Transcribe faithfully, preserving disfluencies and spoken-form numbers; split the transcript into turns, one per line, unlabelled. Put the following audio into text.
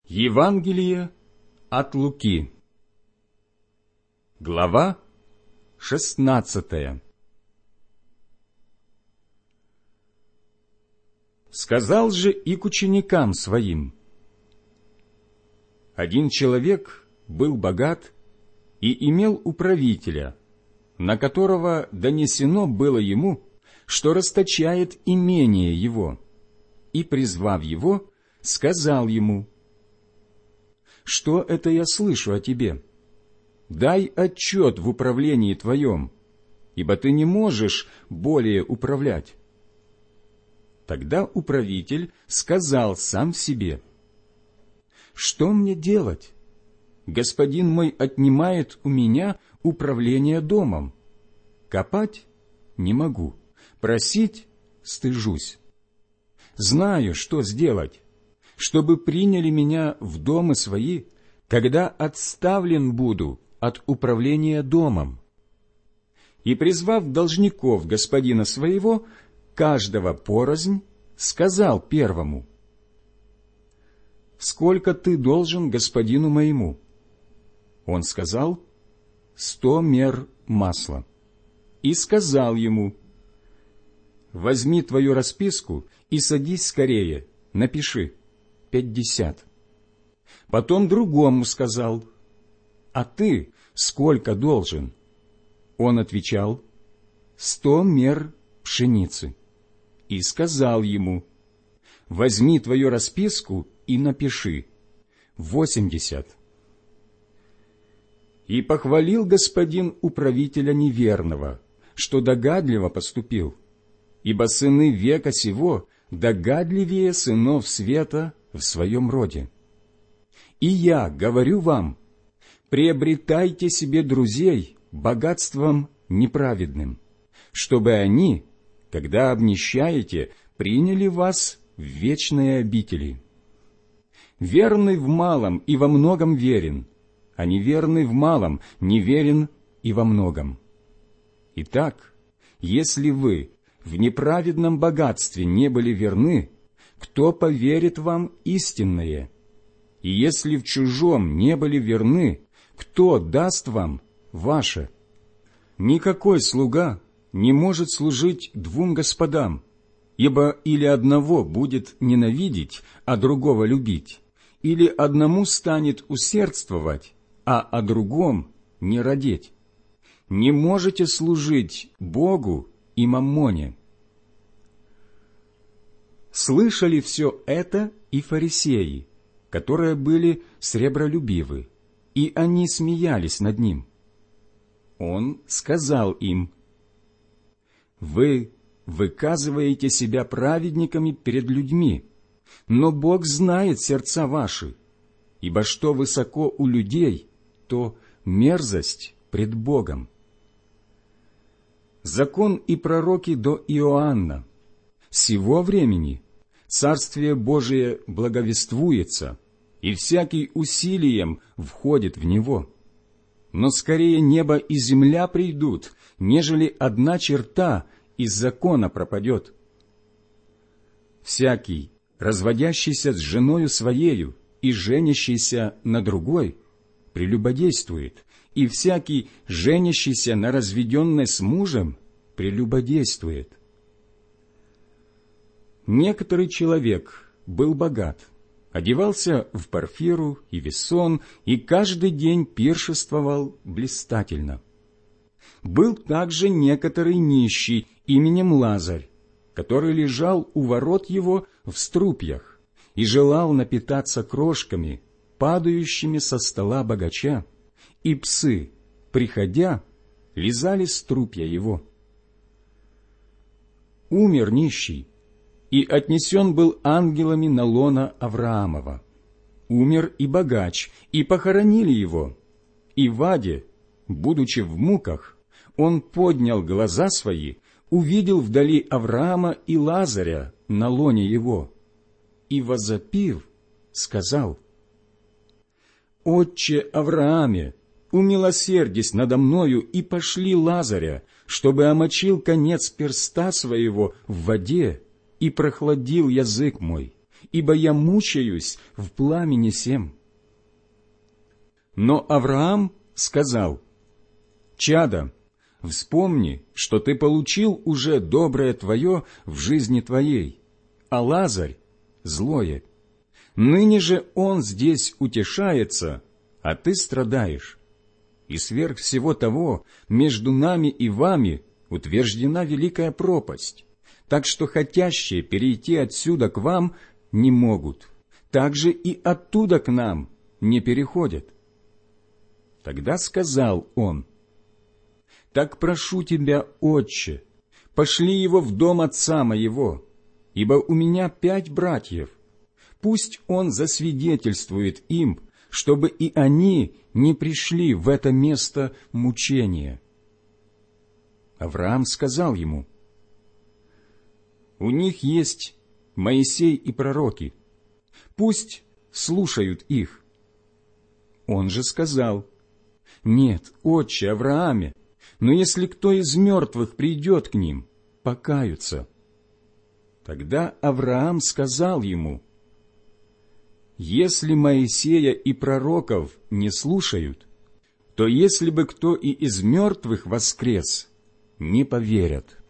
Евангелие от Луки, глава шестнадцатая. Сказал же и к ученикам своим: один человек был богат и имел управителя, на которого донесено было ему, что расточает имение его, и, призвав его, сказал ему: что это я слышу о тебе? Дай отчет в управлении твоем, ибо ты не можешь более управлять. Тогда управитель сказал сам себе: что мне делать? Господин мой отнимает у меня управление домом. Копать не могу, просить стыжусь. Знаю, что сделать, чтобы приняли меня в дома свои, когда отставлен буду от управления домом. И, призвав должников господина своего, каждого порознь, сказал первому: сколько ты должен господину моему? Он сказал: сто мер масла. И сказал ему: возьми твою расписку и садись скорее, напиши пятьдесят. Потом другому сказал: а ты сколько должен? Он отвечал: сто мер пшеницы. И сказал ему: возьми твою расписку и напиши восемьдесят. И похвалил господин управителя неверного, что догадливо поступил, ибо сыны века сего догадливее сынов света в своем роде. И я говорю вам: приобретайте себе друзей богатством неправедным, чтобы они, когда обнищаете, приняли вас в вечные обители. Верный в малом и во многом верен, а неверный в малом неверен и во многом. Итак, если вы в неправедном богатстве не были верны, кто поверит вам истинное? И если в чужом не были верны, кто даст вам ваше? Никакой слуга не может служить двум господам, ибо или одного будет ненавидеть, а другого любить, или одному станет усердствовать, а о другом не радеть. Не можете служить Богу и маммоне. Слышали все это и фарисеи, которые были сребролюбивы, и они смеялись над ним. Он сказал им: вы выказываете себя праведниками перед людьми, но Бог знает сердца ваши, ибо что высоко у людей, то мерзость пред Богом. Закон и пророки до Иоанна. Сего времени Царствие Божие благовествуется, и всякий усилием входит в него. Но скорее небо и земля придут, нежели одна черта из закона пропадет. Всякий, разводящийся с женою своею и женящийся на другой, прелюбодействует, и всякий, женящийся на разведенной с мужем, прелюбодействует. Некоторый человек был богат, одевался в парфиру и весон, и каждый день пиршествовал блистательно. Был также некоторый нищий именем Лазарь, который лежал у ворот его в струпьях и желал напитаться крошками, падающими со стола богача, и псы, приходя, лизали струпья его. Умер нищий, и отнесен был ангелами на лоно Авраамова. Умер и богач, и похоронили его. И в аде, будучи в муках, он поднял глаза свои, увидел вдали Авраама и Лазаря на лоне его, и, возопив, сказал: «Отче Аврааме, умилосердись надо мною и пошли Лазаря, чтобы омочил конец перста своего в воде и прохладил язык мой, ибо я мучаюсь в пламени сем». Но Авраам сказал: «Чадо, вспомни, что ты получил уже доброе твое в жизни твоей, а Лазарь — злое. Ныне же он здесь утешается, а ты страдаешь. И сверх всего того между нами и вами утверждена великая пропасть, так что хотящие перейти отсюда к вам не могут, так же и оттуда к нам не переходят». Тогда сказал он: «Так прошу тебя, отче, пошли его в дом отца моего, ибо у меня пять братьев. Пусть он засвидетельствует им, чтобы и они не пришли в это место мучения». Авраам сказал ему: «У них есть Моисей и пророки, пусть слушают их». Он же сказал: «Нет, отче Аврааме, но если кто из мертвых придет к ним, покаются». Тогда Авраам сказал ему: «Если Моисея и пророков не слушают, то если бы кто и из мертвых воскрес, не поверят».